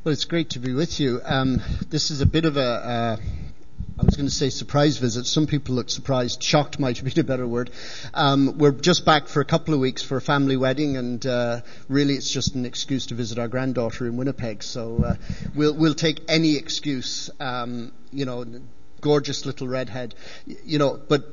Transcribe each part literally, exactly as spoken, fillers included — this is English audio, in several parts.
Well, it's great to be with you. Um, this is a bit of a, uh, I was going to say surprise visit. Some people look surprised. Shocked might be a better word. Um, we're just back for a couple of weeks for a family wedding, and uh, really it's just an excuse to visit our granddaughter in Winnipeg. So uh, we'll we'll take any excuse. Um, you know, gorgeous little redhead. You know, but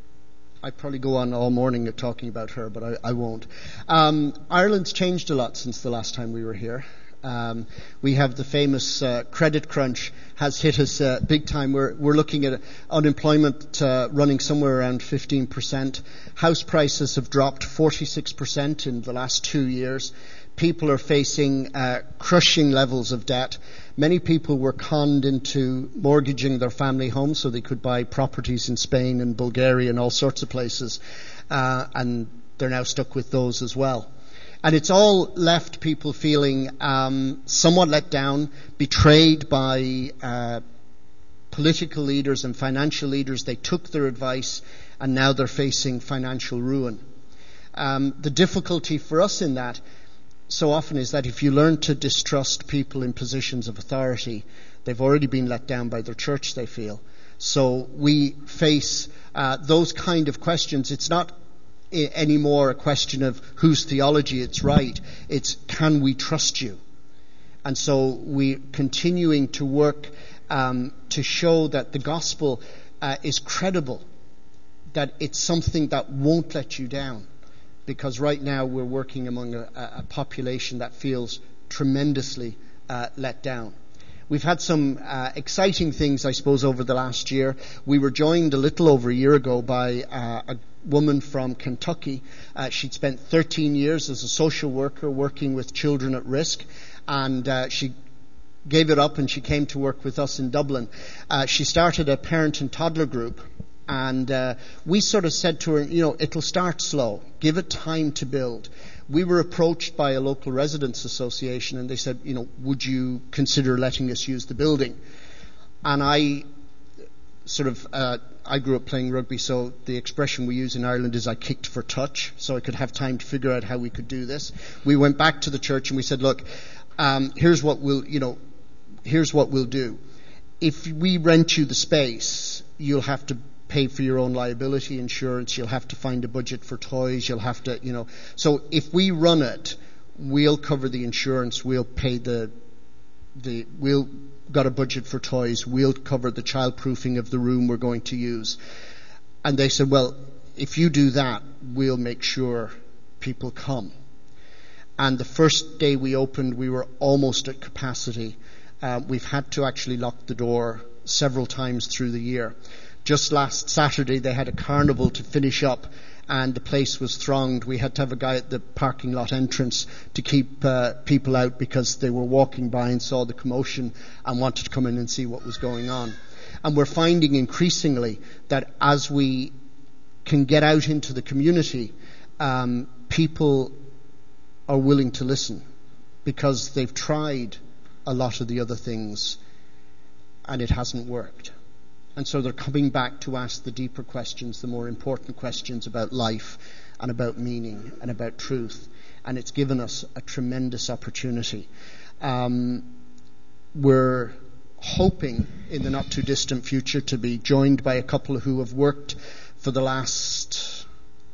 I'd probably go on all morning talking about her, but I, I won't. Um, Ireland's changed a lot since the last time we were here. Um, we have the famous uh, credit crunch has hit us uh, big time. We're, we're looking at unemployment uh, running somewhere around fifteen percent. House prices have dropped forty-six percent in the last two years. People are facing uh, crushing levels of debt. Many people were conned into mortgaging their family homes so they could buy properties in Spain and Bulgaria and all sorts of places. Uh, and they're now stuck with those as well. And it's all left people feeling um, somewhat let down, betrayed by uh, political leaders and financial leaders. They took their advice, and now they're facing financial ruin. Um, the difficulty for us in that so often is that if you learn to distrust people in positions of authority, they've already been let down by their church, they feel. So we face uh, those kind of questions. It's not anymore a question of whose theology it's right. It's, can we trust you? And so we're continuing to work um, to show that the gospel uh, is credible, that it's something that won't let you down. Because right now we're working among a, a population that feels tremendously uh, let down. We've had some uh, exciting things, I suppose, over the last year. We were joined a little over a year ago by uh, a woman from Kentucky. Uh, she'd spent thirteen years as a social worker working with children at risk, and uh, she gave it up and she came to work with us in Dublin. Uh, she started a parent and toddler group, and uh, we sort of said to her, you know, it'll start slow. Give it time to build. We were approached by a local residents association, and they said, you know, would you consider letting us use the building? And I sort of, uh, I grew up playing rugby, so the expression we use in Ireland is I kicked for touch, so I could have time to figure out how we could do this. We went back to the church and we said, look, um, here's what we'll, you know, here's what we'll do. If we rent you the space, you'll have to pay for your own liability insurance, you'll have to find a budget for toys, you'll have to, you know. So if we run it, we'll cover the insurance, we'll pay the, the, we'll got a budget for toys, we'll cover the childproofing of the room we're going to use. And they said, well, if you do that, we'll make sure people come. And the first day we opened, we were almost at capacity. Uh, we've had to actually lock the door several times through the year. Just last Saturday, they had a carnival to finish up, and the place was thronged. We had to have a guy at the parking lot entrance to keep uh, people out because they were walking by and saw the commotion and wanted to come in and see what was going on. And we're finding increasingly that as we can get out into the community, um, people are willing to listen because they've tried a lot of the other things and it hasn't worked. And so they're coming back to ask the deeper questions, the more important questions about life and about meaning and about truth. And it's given us a tremendous opportunity. Um, we're hoping in the not too distant future to be joined by a couple who have worked for the last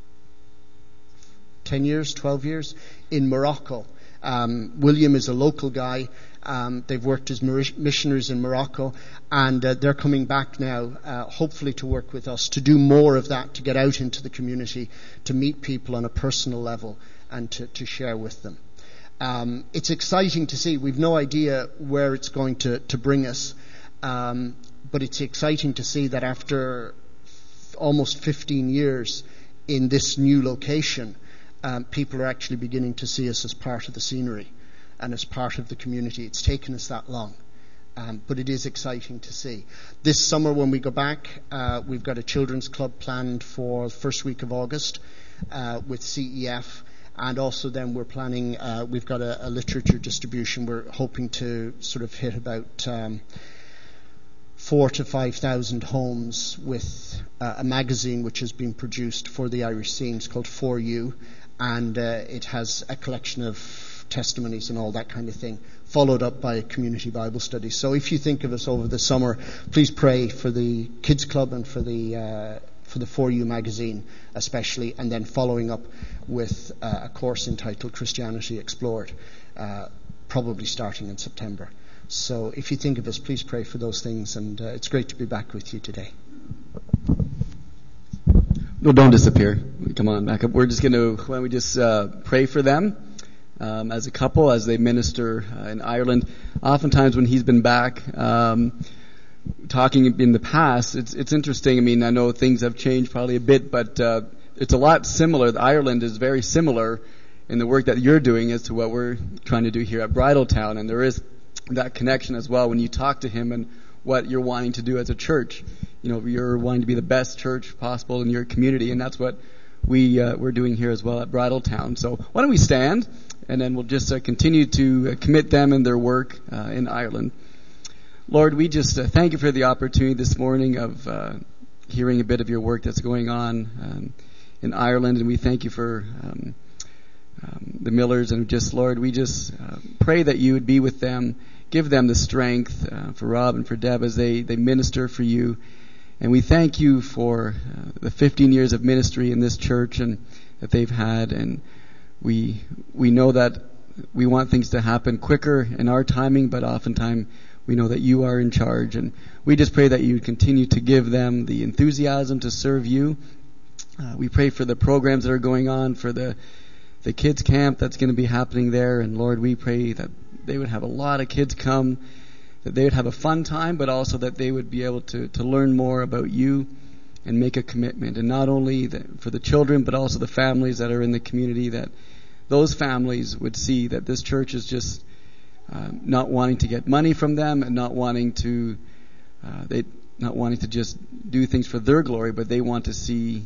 ten years, twelve years in Morocco. Um, William is a local guy. Um, they've worked as missionaries in Morocco, and uh, they're coming back now, uh, hopefully to work with us, to do more of that, to get out into the community, to meet people on a personal level, and to, to share with them. Um, it's exciting to see. We've no idea where it's going to, to bring us, um, but it's exciting to see that after f- almost fifteen years in this new location, um, people are actually beginning to see us as part of the scenery and as part of the community. It's taken us that long, um, but it is exciting to see. This summer when we go back, uh, we've got a children's club planned for the first week of August uh, with C E F, and also then we're planning, uh, we've got a, a literature distribution. We're hoping to sort of hit about um, four to five thousand homes with uh, a magazine which has been produced for the Irish scene. It's called For You, and uh, it has a collection of testimonies and all that kind of thing followed up by a community Bible study. So if you think of us over the summer, please pray for the Kids Club and for the uh, for the For You magazine especially, and then following up with uh, a course entitled Christianity Explored, uh, probably starting in September. So if you think of us, please pray for those things, and uh, it's great to be back with you today. No, don't disappear. Come on, back up. We're just going to, why don't we just uh, pray for them um, as a couple, as they minister uh, in Ireland. Oftentimes when he's been back, um, talking in the past, it's it's interesting. I mean, I know things have changed probably a bit, but uh, it's a lot similar. Ireland is very similar in the work that you're doing as to what we're trying to do here at Bridletown, and there is that connection as well when you talk to him and what you're wanting to do as a church. You know, you're wanting to be the best church possible in your community, and that's what we uh, we're doing here as well at Bridletown. So why don't we stand, and then we'll just uh, continue to uh, commit them and their work uh, in Ireland. Lord, we just uh, thank you for the opportunity this morning of uh, hearing a bit of your work that's going on um, in Ireland, and we thank you for um, um, the Millers, and just, Lord, we just uh, pray that you would be with them, give them the strength uh, for Rob and for Deb as they, they minister for you, and we thank you for uh, the fifteen years of ministry in this church and that they've had, and we we know that we want things to happen quicker in our timing, but oftentimes we know that you are in charge, and we just pray that you continue to give them the enthusiasm to serve you. Uh, we pray for the programs that are going on, for the the kids camp that's going to be happening there, and Lord, we pray that they would have a lot of kids come, that they would have a fun time, but also that they would be able to, to learn more about you and make a commitment, and not only the, for the children, but also the families that are in the community, that those families would see that this church is just Uh, not wanting to get money from them, and not wanting to uh, they not wanting to just do things for their glory, but they want to see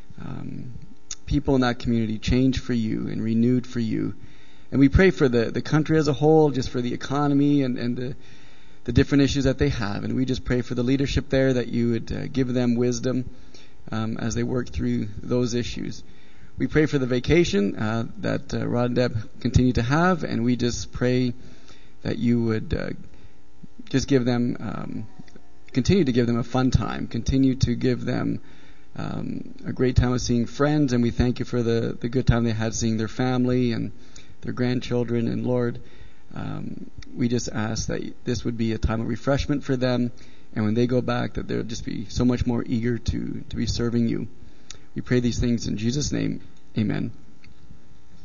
um, people in that community change for you and renewed for you. And we pray for the, the country as a whole, just for the economy and, and the the different issues that they have. And we just pray for the leadership there, that you would uh, give them wisdom um, as they work through those issues. We pray for the vacation uh, that uh, Rod and Deb continue to have, and we just pray that you would uh, just give them, um, continue to give them a fun time, continue to give them um, a great time of seeing friends, and we thank you for the, the good time they had seeing their family and their grandchildren. And Lord, um, we just ask that this would be a time of refreshment for them, and when they go back, that they'll just be so much more eager to, to be serving you. We pray these things in Jesus' name. Amen.